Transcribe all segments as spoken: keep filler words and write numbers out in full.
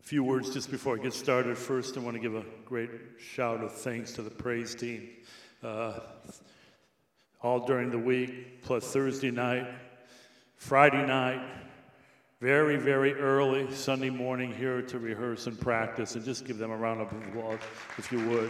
A few words just before I get started. First, I want to give a great shout of thanks to the praise team. Uh, all during the week, plus Thursday night, Friday night, very, very early Sunday morning here to rehearse and practice, and just give them a round of applause, if you would.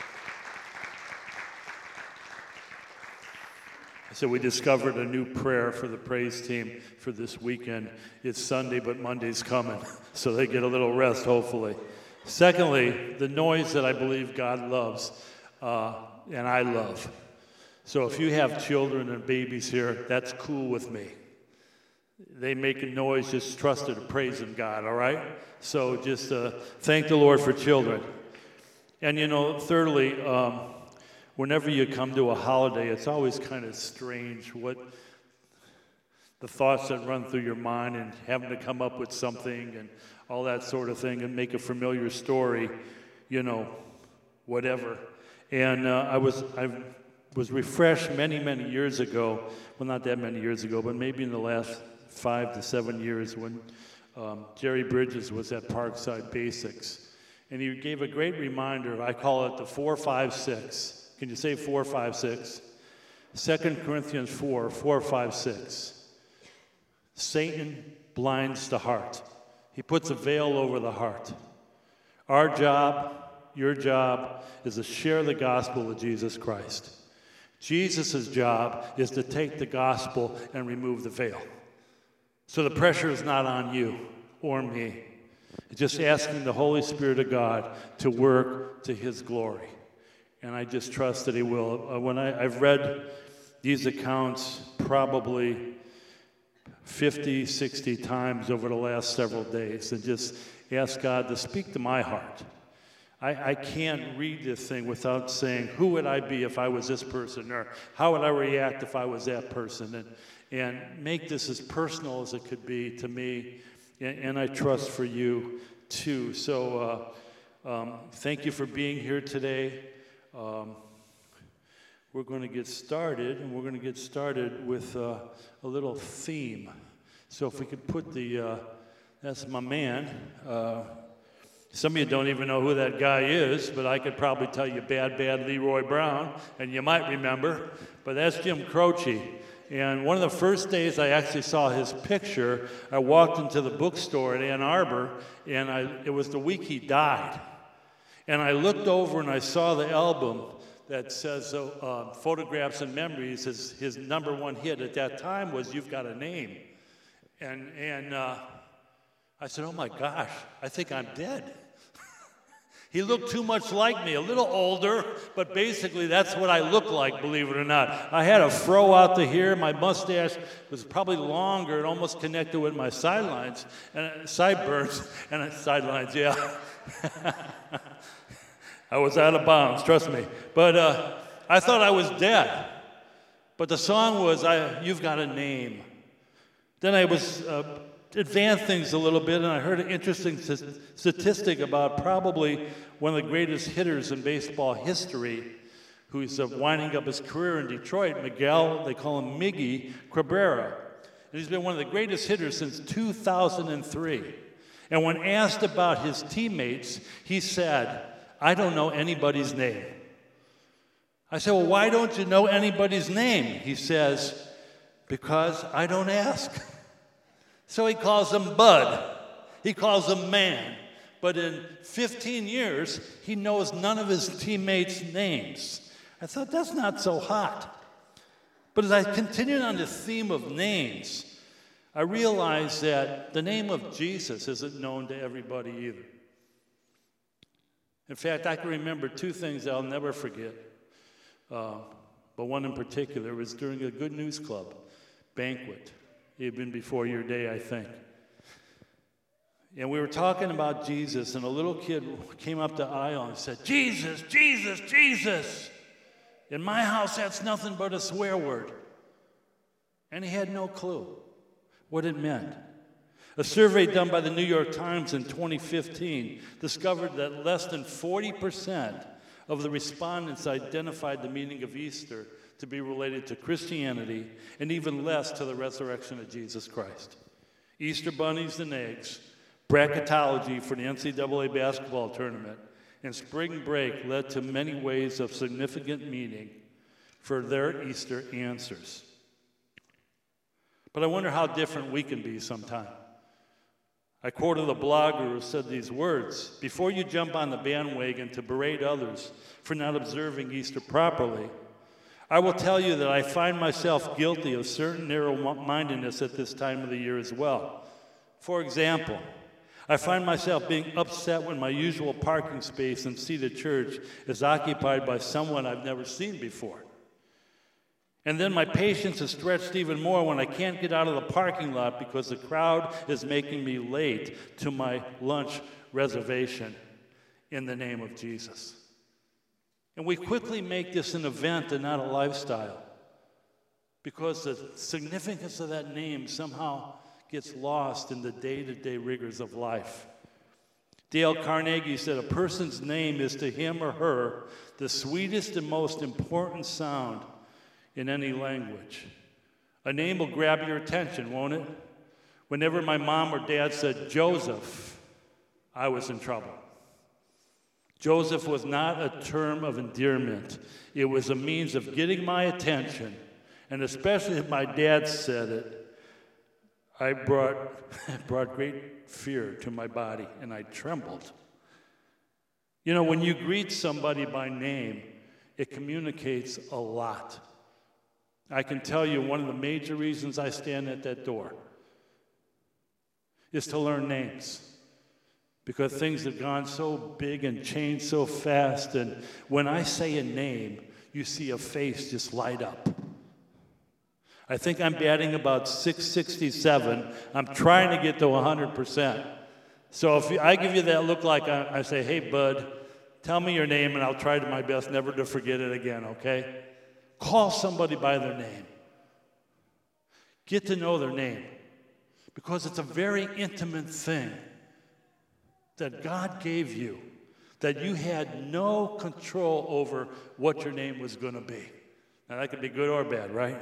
So we discovered a new prayer for the praise team for this weekend. It's Sunday, but Monday's coming, so they get a little rest, hopefully. Secondly, the noise that I believe God loves, uh, and I love. So if you have children and babies here, that's cool with me. They make a noise, just trust it, praising God, all right? So just uh, thank the Lord for children. And you know, thirdly, um, whenever you come to a holiday, it's always kind of strange what the thoughts that run through your mind and having to come up with something and all that sort of thing and make a familiar story, you know, whatever. And uh, I was I was refreshed many, many years ago, well, not that many years ago, but maybe in the last five to seven years when um, Jerry Bridges was at Parkside Basics. And he gave a great reminder. I call it the four, five, six. Can you say four, five, six? Second Corinthians four, four, five, six. Satan blinds the heart. He puts a veil over the heart. Our job, your job, is to share the gospel of Jesus Christ. Jesus' job is to take the gospel and remove the veil. So the pressure is not on you or me. It's just asking the Holy Spirit of God to work to His glory. And I just trust that He will. Uh, when I, I've read these accounts probably fifty, sixty times over the last several days and just ask God to speak to my heart. I, I can't read this thing without saying, who would I be if I was this person? Or how would I react if I was that person? And, and make this as personal as it could be to me. And, and I trust for you, too. So uh, um, thank you for being here today. Um, we're going to get started, and we're going to get started with uh, a little theme. So if we could put the, uh, that's my man. Uh, some of you don't even know who that guy is, but I could probably tell you Bad, Bad Leroy Brown, and you might remember, but that's Jim Croce. And one of the first days I actually saw his picture, I walked into the bookstore at Ann Arbor, and I, it was the week he died. And I looked over and I saw the album that says uh, uh, Photographs and Memories. His, his number one hit at that time was You've Got a Name. And, and uh, I said, oh my gosh, I think I'm dead. He looked too much like me, a little older, but basically that's what I look like, believe it or not. I had a fro out to here. My mustache was probably longer and almost connected with my sidelines, and sideburns, and sidelines, yeah. I was out of bounds, trust me. But uh, I thought I was dead. But the song was, I, You've Got a Name. Then I was uh, advanced things a little bit, and I heard an interesting statistic about probably one of the greatest hitters in baseball history, who's uh, winding up his career in Detroit, Miguel, they call him Miggy Cabrera. And he's been one of the greatest hitters since two thousand three. And when asked about his teammates, he said, I don't know anybody's name. I said, well, why don't you know anybody's name? He says, because I don't ask. So he calls him Bud. He calls him Man. But in fifteen years, he knows none of his teammates' names. I thought, that's not so hot. But as I continued on the theme of names, I realized that the name of Jesus isn't known to everybody either. In fact, I can remember two things I'll never forget. Uh, but one in particular was during a Good News Club banquet. It had been before your day, I think. And we were talking about Jesus, and a little kid came up the aisle and said, Jesus, Jesus, Jesus. In my house, that's nothing but a swear word. And he had no clue what it meant. A survey done by the New York Times in twenty fifteen discovered that less than forty percent of the respondents identified the meaning of Easter to be related to Christianity, and even less to the resurrection of Jesus Christ. Easter bunnies and eggs, bracketology for the N C double A basketball tournament, and spring break led to many ways of significant meaning for their Easter answers. But I wonder how different we can be sometime. I quoted a blogger who said these words: before you jump on the bandwagon to berate others for not observing Easter properly, I will tell you that I find myself guilty of certain narrow-mindedness at this time of the year as well. For example, I find myself being upset when my usual parking space in seated church is occupied by someone I've never seen before. And then my patience is stretched even more when I can't get out of the parking lot because the crowd is making me late to my lunch reservation in the name of Jesus. And we quickly make this an event and not a lifestyle because the significance of that name somehow gets lost in the day-to-day rigors of life. Dale Carnegie said, a person's name is to him or her the sweetest and most important sound in any language. A name will grab your attention, won't it? Whenever my mom or dad said Joseph, I was in trouble. Joseph was not a term of endearment. It was a means of getting my attention, and especially if my dad said it, I brought, brought great fear to my body, and I trembled. You know, when you greet somebody by name, it communicates a lot. I can tell you one of the major reasons I stand at that door is to learn names, because things have gone so big and changed so fast, and when I say a name, you see a face just light up. I think I'm batting about six sixty-seven. I'm trying to get to one hundred percent. So if I give you that look like I, I say, hey, bud, tell me your name, and I'll try to my best never to forget it again, okay? Call somebody by their name. Get to know their name, because it's a very intimate thing that God gave you, that you had no control over what your name was going to be. Now, that could be good or bad, right?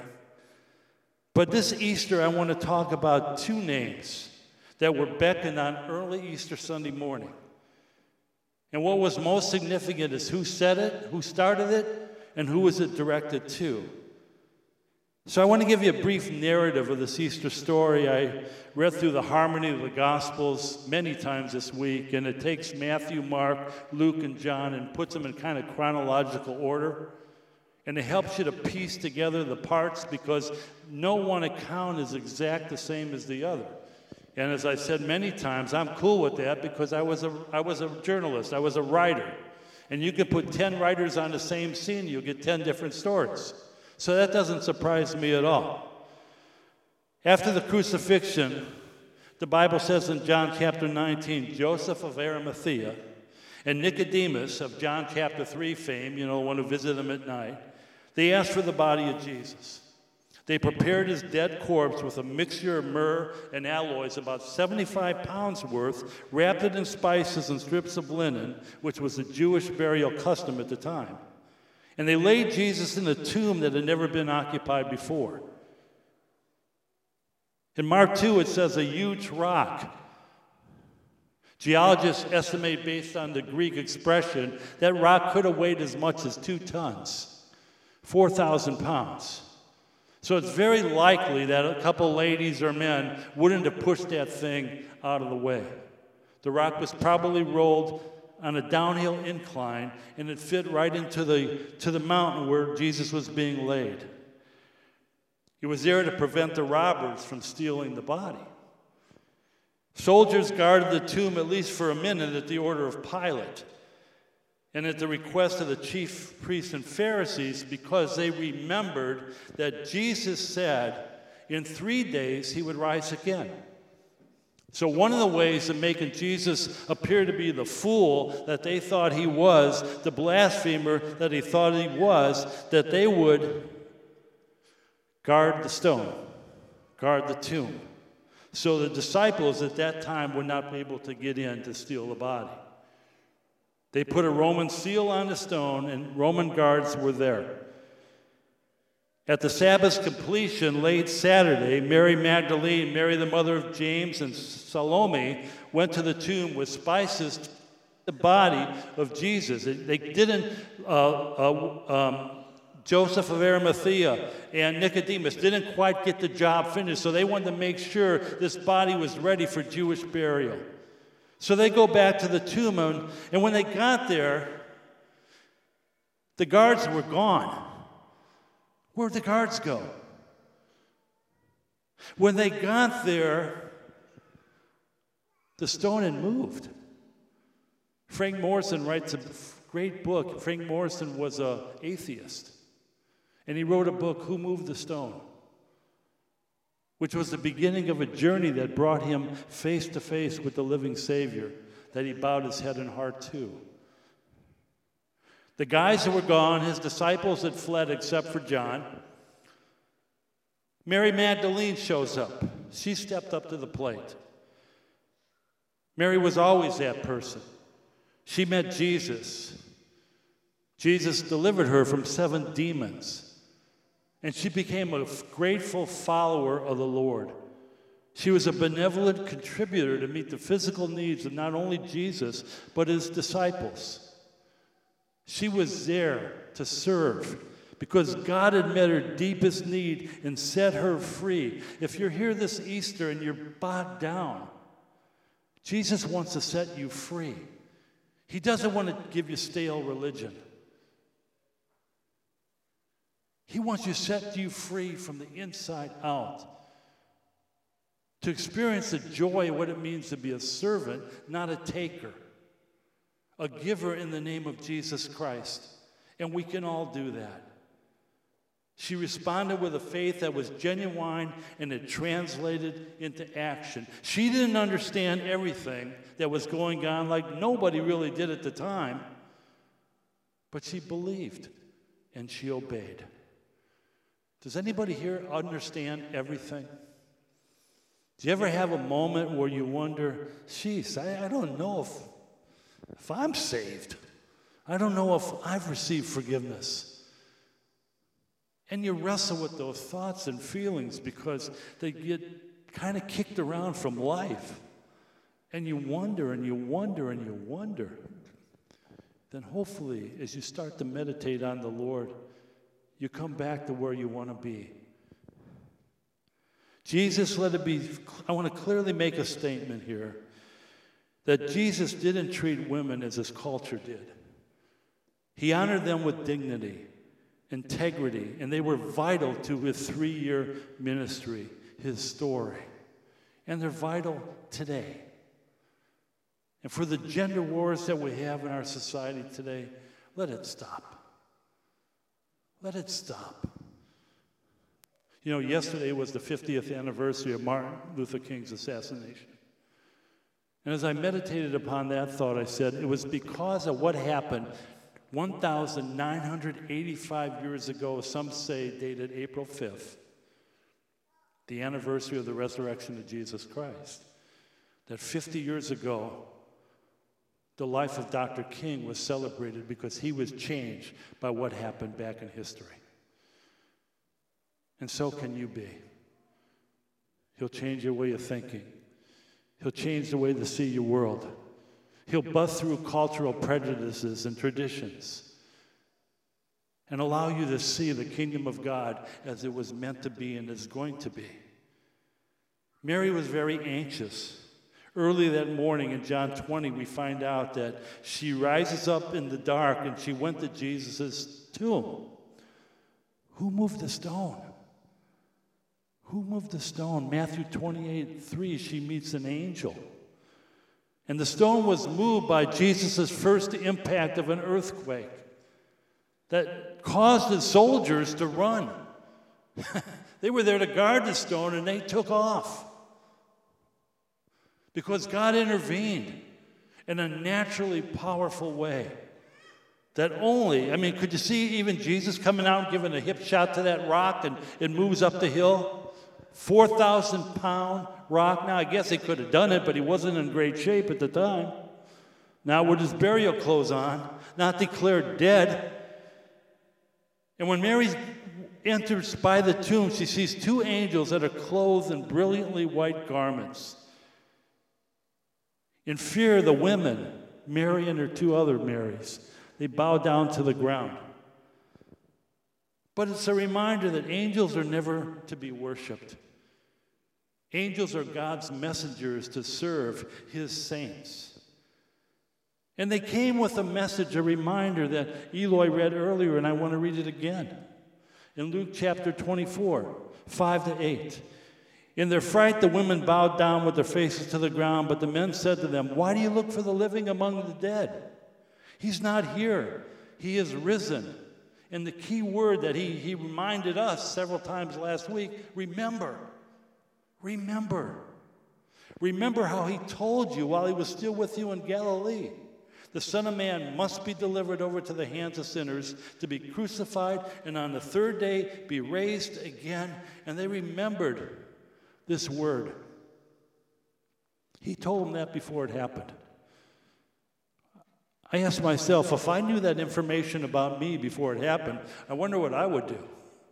But this Easter, I want to talk about two names that were beckoned on early Easter Sunday morning. And what was most significant is who said it, who started it, and who was it directed to. So I want to give you a brief narrative of this Easter story. I read through the harmony of the Gospels many times this week, and it takes Matthew, Mark, Luke, and John and puts them in kind of chronological order. And it helps you to piece together the parts, because no one account is exact the same as the other. And as I said many times, I'm cool with that because I was a, I was a journalist, I was a writer. And you could put ten writers on the same scene, you'll get ten different stories. So that doesn't surprise me at all. After the crucifixion, the Bible says in John chapter nineteen, Joseph of Arimathea and Nicodemus of John chapter three fame, you know, the one who visited him at night, they asked for the body of Jesus. They prepared his dead corpse with a mixture of myrrh and aloes, about seventy-five pounds worth, wrapped it in spices and strips of linen, which was a Jewish burial custom at the time. And they laid Jesus in a tomb that had never been occupied before. In Mark two, it says a huge rock. Geologists estimate, based on the Greek expression, that rock could have weighed as much as two tons, four thousand pounds. So it's very likely that a couple ladies or men wouldn't have pushed that thing out of the way. The rock was probably rolled on a downhill incline, and it fit right into the, to the mountain where Jesus was being laid. It was there to prevent the robbers from stealing the body. Soldiers guarded the tomb at least for a minute at the order of Pilate, and at the request of the chief priests and Pharisees, because they remembered that Jesus said in three days he would rise again. So one of the ways of making Jesus appear to be the fool that they thought he was, the blasphemer that he thought he was, that they would guard the stone, guard the tomb. So the disciples at that time were not able to get in to steal the body. They put a Roman seal on the stone, and Roman guards were there. At the Sabbath's completion, late Saturday, Mary Magdalene, Mary the mother of James, and Salome went to the tomb with spices to the body of Jesus. They didn't, uh, uh, um, Joseph of Arimathea and Nicodemus didn't quite get the job finished, so they wanted to make sure this body was ready for Jewish burial. So they go back to the tomb, and, and when they got there, the guards were gone. Where'd the guards go? When they got there, the stone had moved. Frank Morrison writes a great book. Frank Morrison was an atheist, and he wrote a book, Who Moved the Stone?, which was the beginning of a journey that brought him face to face with the living Savior that he bowed his head and heart to. The guys who were gone, his disciples had fled except for John. Mary Magdalene shows up. She stepped up to the plate. Mary was always that person. She met Jesus. Jesus delivered her from seven demons. And she became a grateful follower of the Lord. She was a benevolent contributor to meet the physical needs of not only Jesus, but his disciples. She was there to serve because God had met her deepest need and set her free. If you're here this Easter and you're bogged down, Jesus wants to set you free. He doesn't want to give you stale religion. He wants to set you free from the inside out, to experience the joy of what it means to be a servant, not a taker, a giver in the name of Jesus Christ. And we can all do that. She responded with a faith that was genuine and it translated into action. She didn't understand everything that was going on, like nobody really did at the time, but she believed and she obeyed. Does anybody here understand everything? Do you ever have a moment where you wonder, geez, I, I don't know if, if I'm saved. I don't know if I've received forgiveness. And you wrestle with those thoughts and feelings because they get kind of kicked around from life. And you wonder and you wonder and you wonder. Then hopefully, as you start to meditate on the Lord, you come back to where you want to be. Jesus, let it be, I want to clearly make a statement here that Jesus didn't treat women as his culture did. He honored them with dignity, integrity, and they were vital to his three-year ministry, his story. And they're vital today. And for the gender wars that we have in our society today, let it stop. Let it stop. You know, yesterday was the fiftieth anniversary of Martin Luther King's assassination. And as I meditated upon that thought, I said, it was because of what happened one thousand nine hundred eighty-five years ago, some say dated April fifth, the anniversary of the resurrection of Jesus Christ, that fifty years ago, the life of Doctor King was celebrated because he was changed by what happened back in history. And so can you be. He'll change your way of thinking. He'll change the way to see your world. He'll bust through cultural prejudices and traditions and allow you to see the kingdom of God as it was meant to be and is going to be. Mary was very anxious. Early that morning in John twenty, we find out that she rises up in the dark and she went to Jesus' tomb. Who moved the stone? Who moved the stone? Matthew twenty-eight three, she meets an angel. And the stone was moved by Jesus' first impact of an earthquake that caused the soldiers to run. They were there to guard the stone and they took off. Because God intervened in a naturally powerful way that only, I mean, could you see even Jesus coming out and giving a hip shot to that rock and it moves up the hill? four thousand pound rock. Now, I guess he could have done it, but he wasn't in great shape at the time. Now, with his burial clothes on, not declared dead. And when Mary enters by the tomb, she sees two angels that are clothed in brilliantly white garments. In fear, the women, Mary and her two other Marys, they bow down to the ground. But it's a reminder that angels are never to be worshiped. Angels are God's messengers to serve his saints. And they came with a message, a reminder that Eloy read earlier, and I want to read it again. In Luke chapter twenty-four, five to eight. In their fright, the women bowed down with their faces to the ground, but the men said to them, "Why do you look for the living among the dead? He's not here. He is risen." And the key word that he, he reminded us several times last week, remember. Remember. Remember how he told you while he was still with you in Galilee. The Son of Man must be delivered over to the hands of sinners, to be crucified, and on the third day be raised again. And they remembered this word. He told them that before it happened. I asked myself, if I knew that information about me before it happened, I wonder what I would do.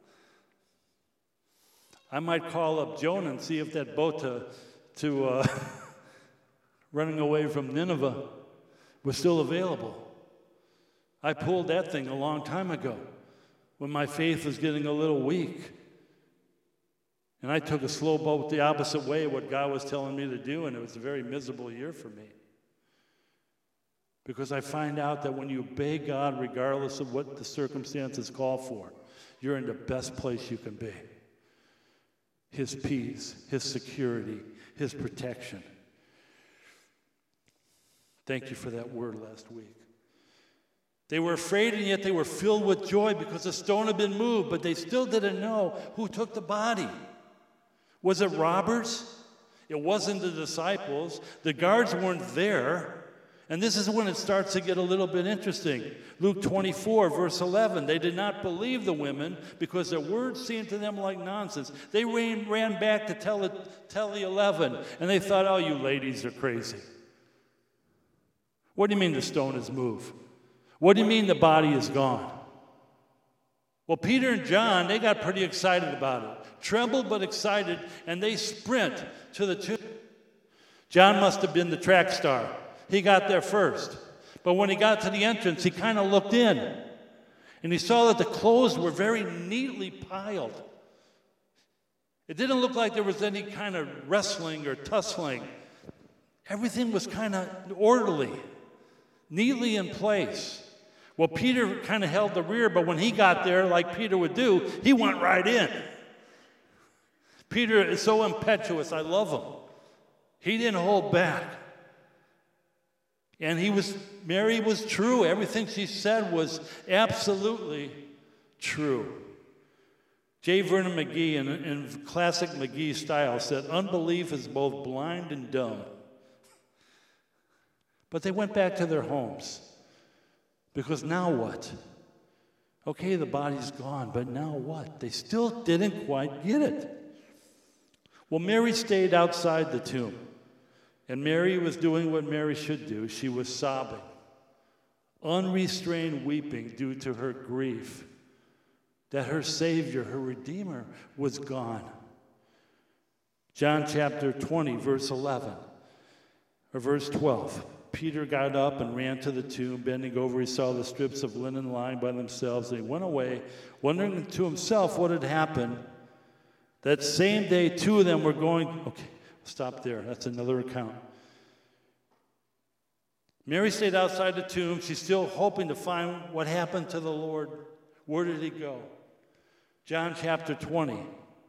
I might call up Jonah and see if that boat to, to uh, running away from Nineveh was still available. I pulled that thing a long time ago when my faith was getting a little weak. And I took a slow boat the opposite way of what God was telling me to do, and it was a very miserable year for me. Because I find out that when you obey God, regardless of what the circumstances call for, you're in the best place you can be. His peace, his security, his protection. Thank you for that word last week. They were afraid, and yet they were filled with joy because the stone had been moved, but they still didn't know who took the body. Was it robbers? It wasn't the disciples. The guards weren't there. And this is when it starts to get a little bit interesting. Luke twenty-four, verse eleven. They did not believe the women because their words seemed to them like nonsense. They ran, ran back to tell, it, tell the eleven, and they thought, "Oh, you ladies are crazy. What do you mean the stone is moved? What do you mean the body is gone?" Well, Peter and John, they got pretty excited about it. Trembled but excited, and they sprint to the tomb. John must have been the track star. He got there first. But when he got to the entrance, he kind of looked in. And he saw that the clothes were very neatly piled. It didn't look like there was any kind of wrestling or tussling. Everything was kind of orderly, neatly in place. Well, Peter kind of held the rear, but when he got there, like Peter would do, he went right in. Peter is so impetuous. I love him. He didn't hold back. And he was, Mary was true. Everything she said was absolutely true. J. Vernon McGee, in, in classic McGee style, said, "Unbelief is both blind and dumb." But they went back to their homes. Because now what? Okay, the body's gone, but now what? They still didn't quite get it. Well, Mary stayed outside the tomb. And Mary was doing what Mary should do. She was sobbing, unrestrained weeping due to her grief that her Savior, her Redeemer, was gone. John chapter twenty, verse eleven, or verse twelve. Peter got up and ran to the tomb. Bending over, he saw the strips of linen lying by themselves. And he went away, wondering to himself what had happened. That same day, two of them were going... Okay, stop there. That's another account. Mary stayed outside the tomb. She's still hoping to find what happened to the Lord. Where did he go? John chapter twenty.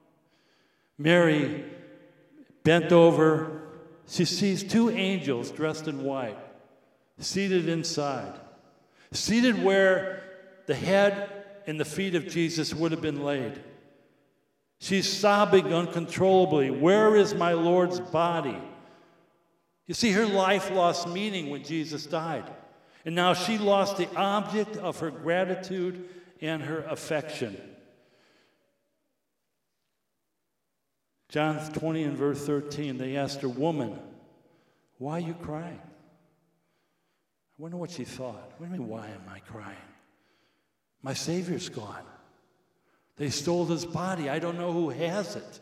Mary bent over. She sees two angels dressed in white, seated inside, seated where the head and the feet of Jesus would have been laid. She's sobbing uncontrollably. Where is my Lord's body? You see, her life lost meaning when Jesus died. And now she lost the object of her gratitude and her affection. John twenty and verse thirteen, they asked her, "Woman, why are you crying?" I wonder what she thought. What do you mean, why am I crying? My Savior's gone. They stole his body. I don't know who has it.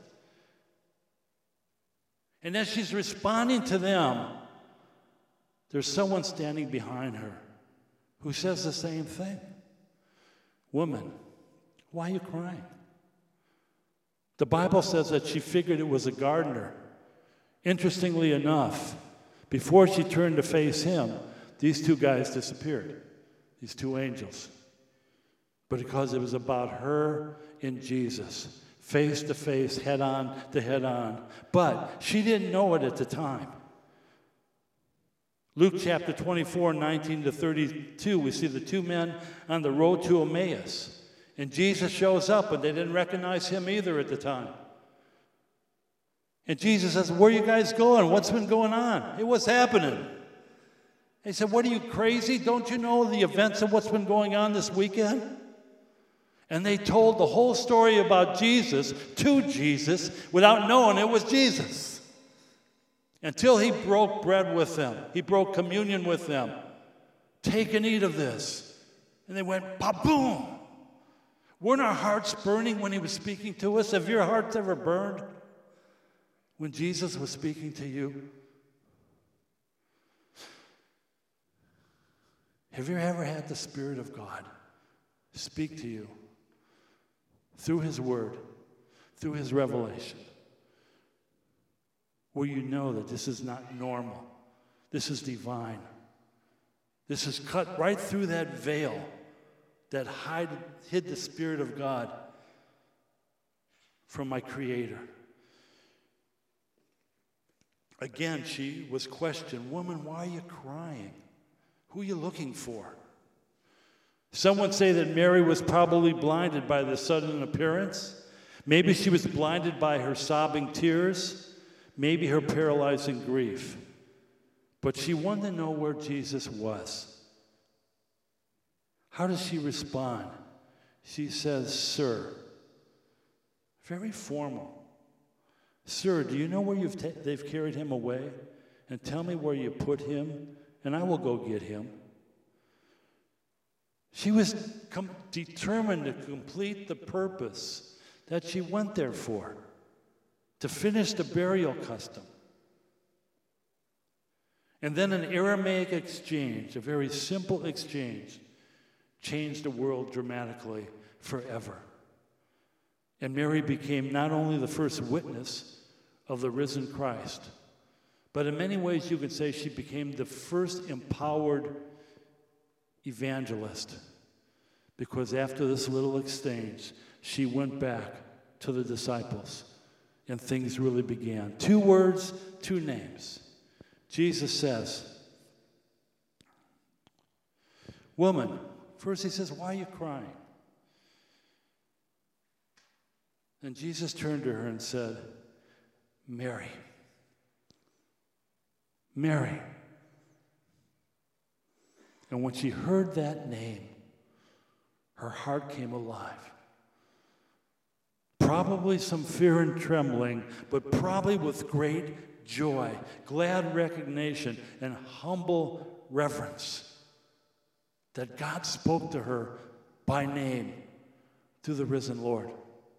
And as she's responding to them, there's someone standing behind her who says the same thing. Woman, why are you crying? The Bible says that she figured it was a gardener. Interestingly enough, before she turned to face him, these two guys disappeared, these two angels. But because it was about her and Jesus, face to face, head on to head on. But she didn't know it at the time. Luke chapter twenty-four, nineteen to thirty-two, we see the two men on the road to Emmaus. And Jesus shows up, and they didn't recognize him either at the time. And Jesus says, where are you guys going? What's been going on? Hey, what's happening? They said, what, are you crazy? Don't you know the events of what's been going on this weekend? And they told the whole story about Jesus to Jesus without knowing it was Jesus. Until he broke bread with them. He broke communion with them. Take and eat of this. And they went, ba-boom. Weren't our hearts burning when he was speaking to us? Have your hearts ever burned when Jesus was speaking to you? Have you ever had the Spirit of God speak to you through his word, through his revelation, where you know that this is not normal, this is divine, this is cut right through that veil that hide, hid the Spirit of God from my Creator? Again, she was questioned, woman, why are you crying? Who are you looking for? Some would say that Mary was probably blinded by the sudden appearance. Maybe she was blinded by her sobbing tears. Maybe her paralyzing grief. But she wanted to know where Jesus was. How does she respond? She says, sir. Very formal. Sir, do you know where you've ta- they've carried him away? And tell me where you put him, and I will go get him. She was com- determined to complete the purpose that she went there for, to finish the burial custom. And then an Aramaic exchange, a very simple exchange, changed the world dramatically forever. And Mary became not only the first witness of the risen Christ, but in many ways you could say she became the first empowered evangelist. Because after this little exchange, she went back to the disciples and things really began. Two words, two names. Jesus says, woman, first he says, why are you crying? And Jesus turned to her and said, Mary. Mary. And when she heard that name, her heart came alive. Probably some fear and trembling, but probably with great joy, glad recognition, and humble reverence that God spoke to her by name through the risen Lord.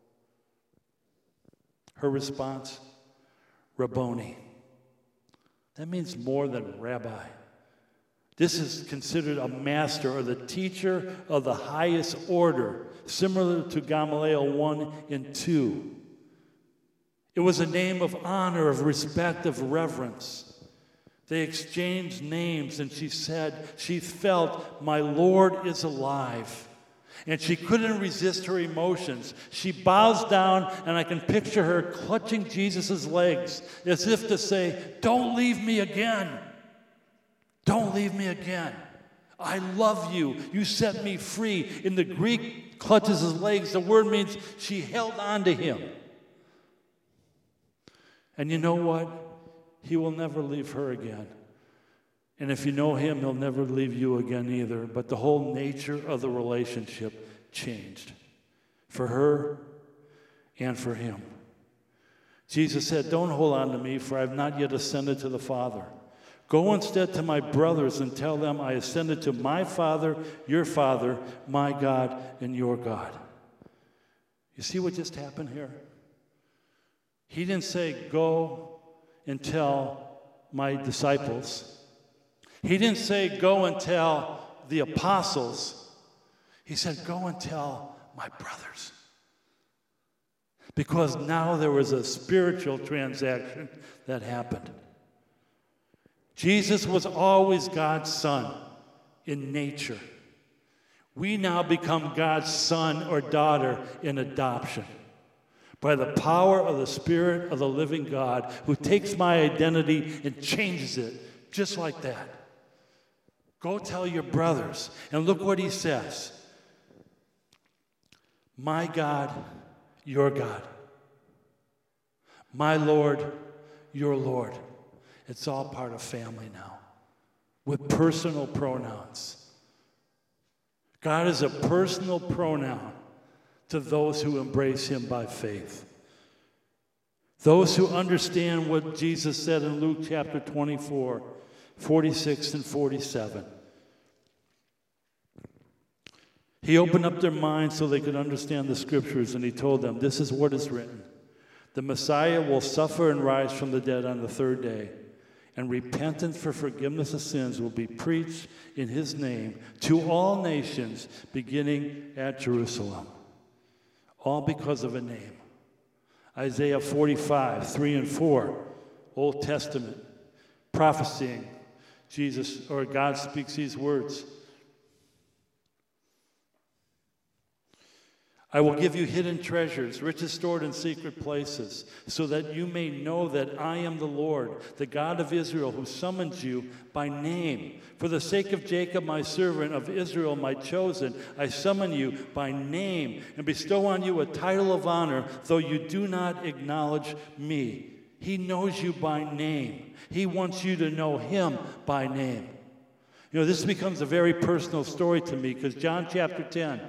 Her response, Rabboni. That means more than rabbi. This is considered a master or the teacher of the highest order, similar to Gamaliel one and two. It was a name of honor, of respect, of reverence. They exchanged names, and she said she felt, my Lord is alive. And she couldn't resist her emotions. She bows down, and I can picture her clutching Jesus' legs as if to say, don't leave me again. Don't leave me again. I love you. You set me free. In the Greek, clutches his legs. The word means she held on to him. And you know what? He will never leave her again. And if you know him, he'll never leave you again either. But the whole nature of the relationship changed for her and for him. Jesus said, don't hold on to me, for I have not yet ascended to the Father. Go instead to my brothers and tell them I ascended to my Father, your Father, my God, and your God. You see what just happened here? He didn't say, go and tell my disciples. He didn't say, go and tell the apostles. He said, go and tell my brothers. Because now there was a spiritual transaction that happened. Jesus was always God's son in nature. We now become God's son or daughter in adoption by the power of the Spirit of the living God who takes my identity and changes it just like that. Go tell your brothers. And look what he says. My God, your God. My Lord, your Lord. It's all part of family now with personal pronouns. God is a personal pronoun to those who embrace him by faith. Those who understand what Jesus said in Luke chapter twenty-four, forty-six and forty-seven. He opened up their minds so they could understand the scriptures, and he told them, this is what is written. The Messiah will suffer and rise from the dead on the third day, and repentance for forgiveness of sins will be preached in his name to all nations, beginning at Jerusalem. All because of a name. Isaiah forty-five, three and four, Old Testament, prophesying. Jesus, or God speaks these words. I will give you hidden treasures, riches stored in secret places, so that you may know that I am the Lord, the God of Israel, who summons you by name. For the sake of Jacob, my servant, of Israel, my chosen, I summon you by name and bestow on you a title of honor, though you do not acknowledge me. He knows you by name. He wants you to know him by name. You know, this becomes a very personal story to me because John chapter ten,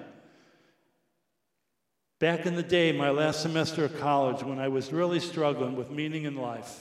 back in the day, my last semester of college, when I was really struggling with meaning in life,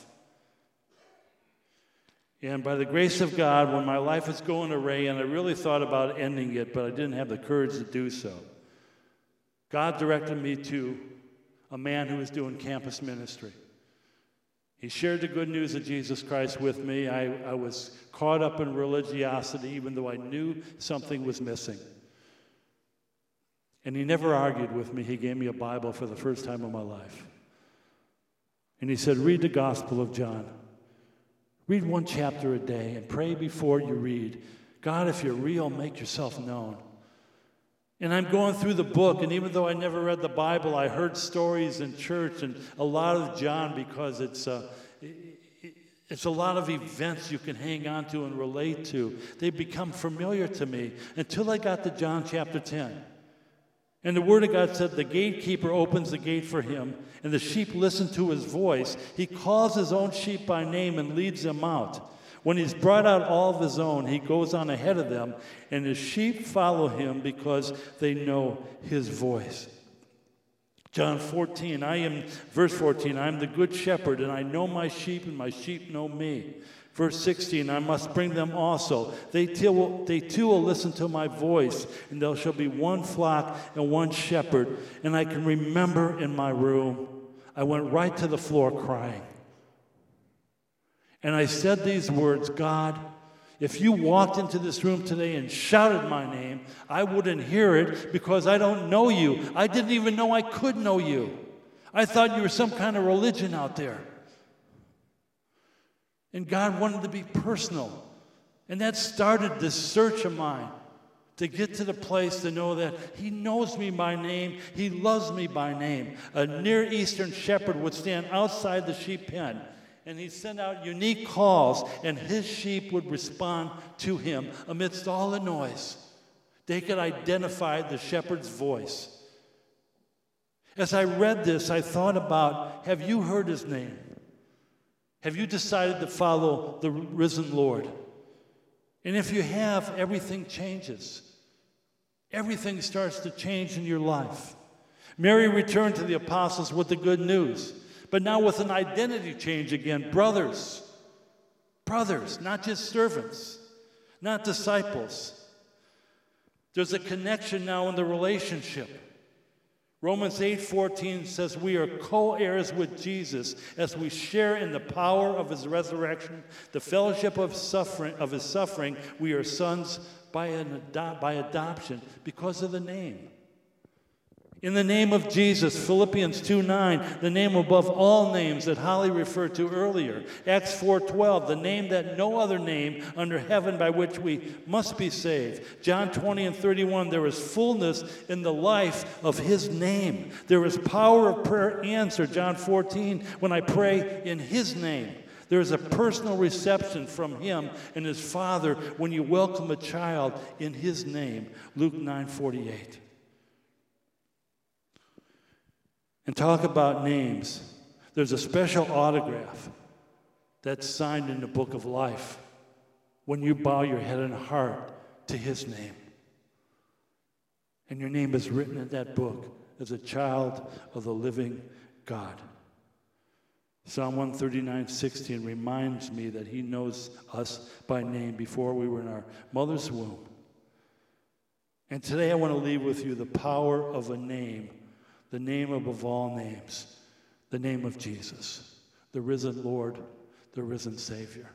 and by the grace of God, when my life was going array and I really thought about ending it, but I didn't have the courage to do so, God directed me to a man who was doing campus ministry. He shared the good news of Jesus Christ with me. I, I was caught up in religiosity, even though I knew something was missing. And he never argued with me. He gave me a Bible for the first time in my life. And he said, read the Gospel of John. Read one chapter a day and pray before you read. God, if you're real, make yourself known. And I'm going through the book, and even though I never read the Bible, I heard stories in church and a lot of John because it's uh, it's a lot of events you can hang on to and relate to. They become familiar to me until I got to John chapter ten. And the Word of God said, the gatekeeper opens the gate for him, and the sheep listen to his voice. He calls his own sheep by name and leads them out. When he's brought out all of his own, he goes on ahead of them, and his sheep follow him because they know his voice. John fourteen, I am, verse fourteen, I am the good shepherd, and I know my sheep, and my sheep know me. Verse sixteen, I must bring them also. They too, will, they too will listen to my voice, and there shall be one flock and one shepherd. And I can remember in my room, I went right to the floor crying. And I said these words, God, if you walked into this room today and shouted my name, I wouldn't hear it because I don't know you. I didn't even know I could know you. I thought you were some kind of religion out there. And God wanted to be personal. And that started this search of mine to get to the place to know that he knows me by name. He loves me by name. A Near Eastern shepherd would stand outside the sheep pen, and he'd send out unique calls, and his sheep would respond to him amidst all the noise. They could identify the shepherd's voice. As I read this, I thought about, have you heard his name? Have you decided to follow the risen Lord? And if you have, everything changes. Everything starts to change in your life. Mary returned to the apostles with the good news, but now with an identity change again. Brothers, brothers, not just servants, not disciples. There's a connection now in the relationship. Romans eight fourteen says we are co-heirs with Jesus as we share in the power of his resurrection, the fellowship of suffering of his suffering. We are sons by an ado- by adoption because of the name. In the name of Jesus, Philippians two nine, the name above all names that Holly referred to earlier. Acts four twelve, the name that no other name under heaven by which we must be saved. John twenty and thirty-one, there is fullness in the life of his name. There is power of prayer answered. John fourteen, when I pray in his name. There is a personal reception from him and his Father when you welcome a child in his name. Luke nine forty-eight. And talk about names. There's a special autograph that's signed in the book of life when you bow your head and heart to his name. And your name is written in that book as a child of the living God. Psalm one thirty-nine sixteen reminds me that he knows us by name before we were in our mother's womb. And today I want to leave with you the power of a name. The name above all names, the name of Jesus, the risen Lord, the risen Savior.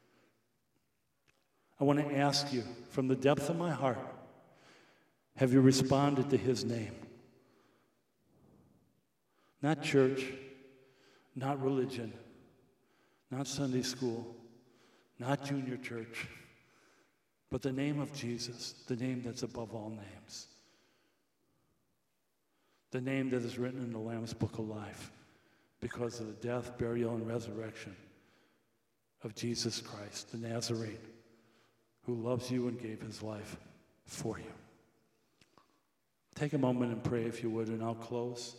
I want to ask you from the depth of my heart, have you responded to his name? Not church, not religion, not Sunday school, not junior church, but the name of Jesus, the name that's above all names. The name that is written in the Lamb's Book of Life because of the death, burial, and resurrection of Jesus Christ, the Nazarene, who loves you and gave his life for you. Take a moment and pray if you would, and I'll close.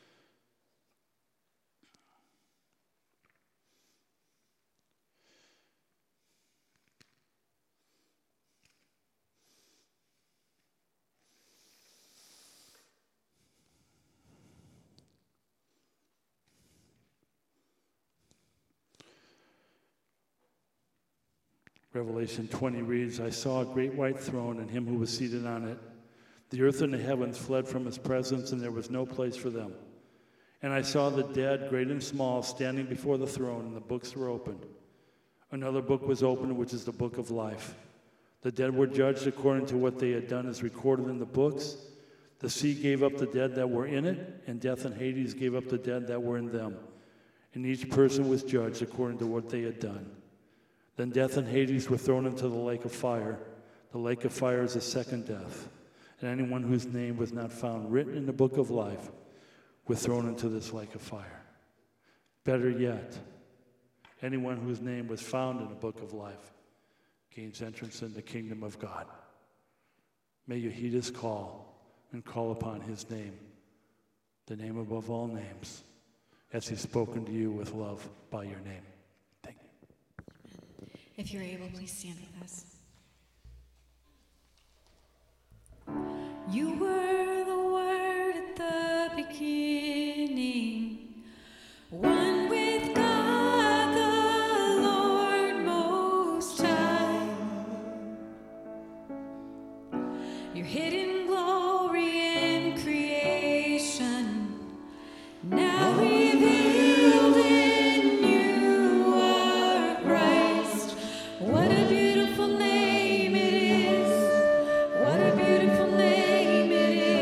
Revelation twenty reads, I saw a great white throne and him who was seated on it. The earth and the heavens fled from his presence, and there was no place for them. And I saw the dead, great and small, standing before the throne, and the books were opened. Another book was opened, which is the book of life. The dead were judged according to what they had done as recorded in the books. The sea gave up the dead that were in it, and death and Hades gave up the dead that were in them. And each person was judged according to what they had done. Then death and Hades were thrown into the lake of fire. The lake of fire is the second death. And anyone whose name was not found written in the book of life was thrown into this lake of fire. Better yet, anyone whose name was found in the book of life gains entrance in the kingdom of God. May you heed his call and call upon his name, the name above all names, as he's spoken to you with love by your name. Thank you. If you're able, please stand with us. You were the Word at the beginning, one with God the Lord Most High. Your hidden glory in creation, now revealed in you are Christ. What a beautiful name it is. What a beautiful name it is.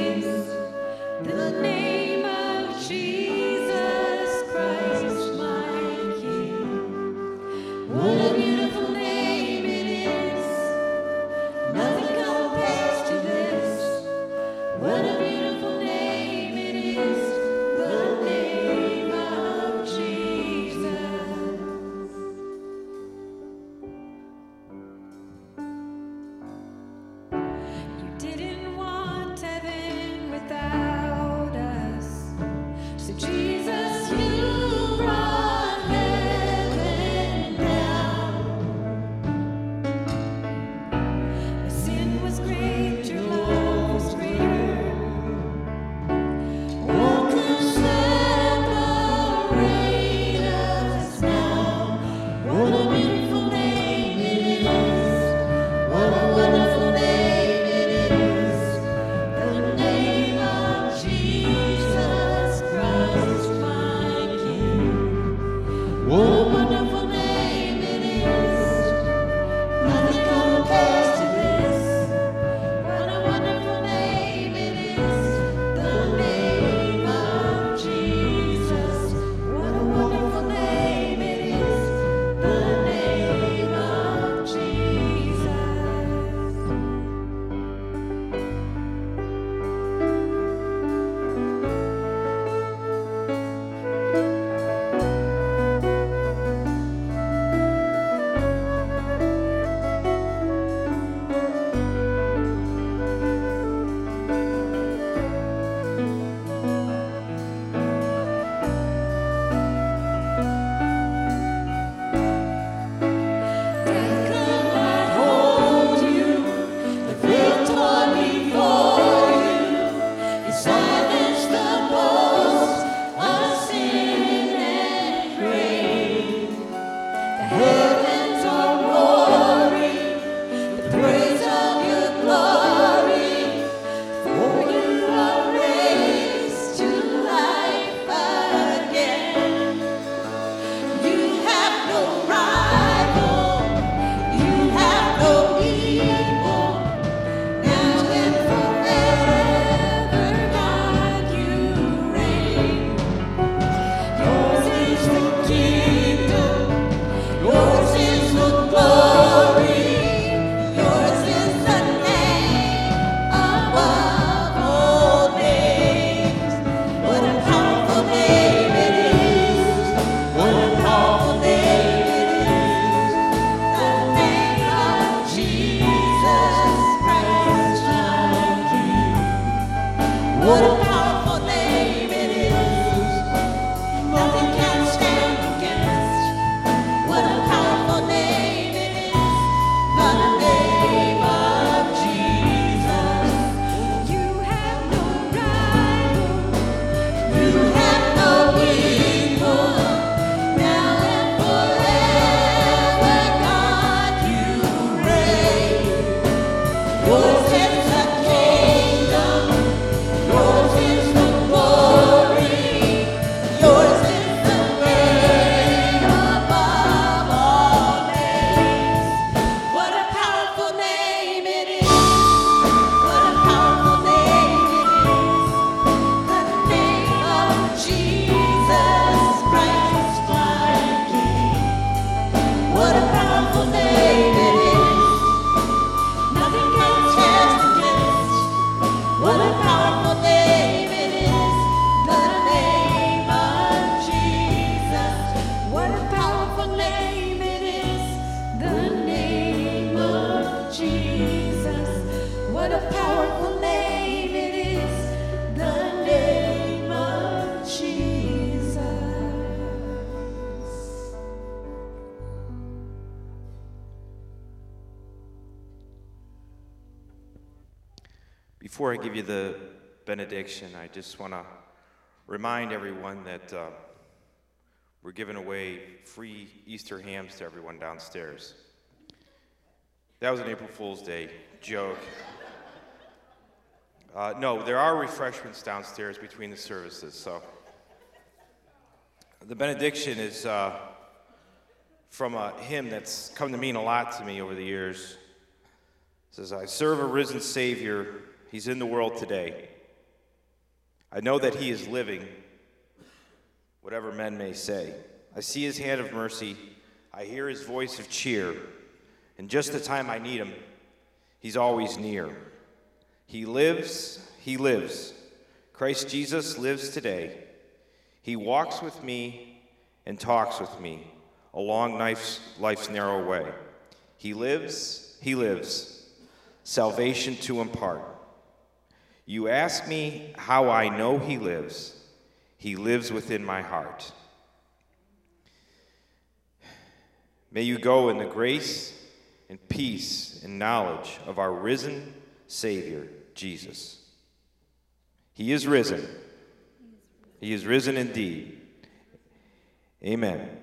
Before I give you the benediction, I just want to remind everyone that uh, we're giving away free Easter hams to everyone downstairs. That was an April Fool's Day joke. Uh, no, there are refreshments downstairs between the services. So the benediction is uh, from a hymn that's come to mean a lot to me over the years. It says, I serve a risen Savior. He's in the world today. I know that he is living, whatever men may say. I see his hand of mercy. I hear his voice of cheer. And just the time I need him, he's always near. He lives, he lives. Christ Jesus lives today. He walks with me and talks with me along life's, life's narrow way. He lives, he lives. Salvation to impart. You ask me how I know he lives. He lives within my heart. May you go in the grace and peace and knowledge of our risen Savior, Jesus. He is risen. He is risen indeed. Amen.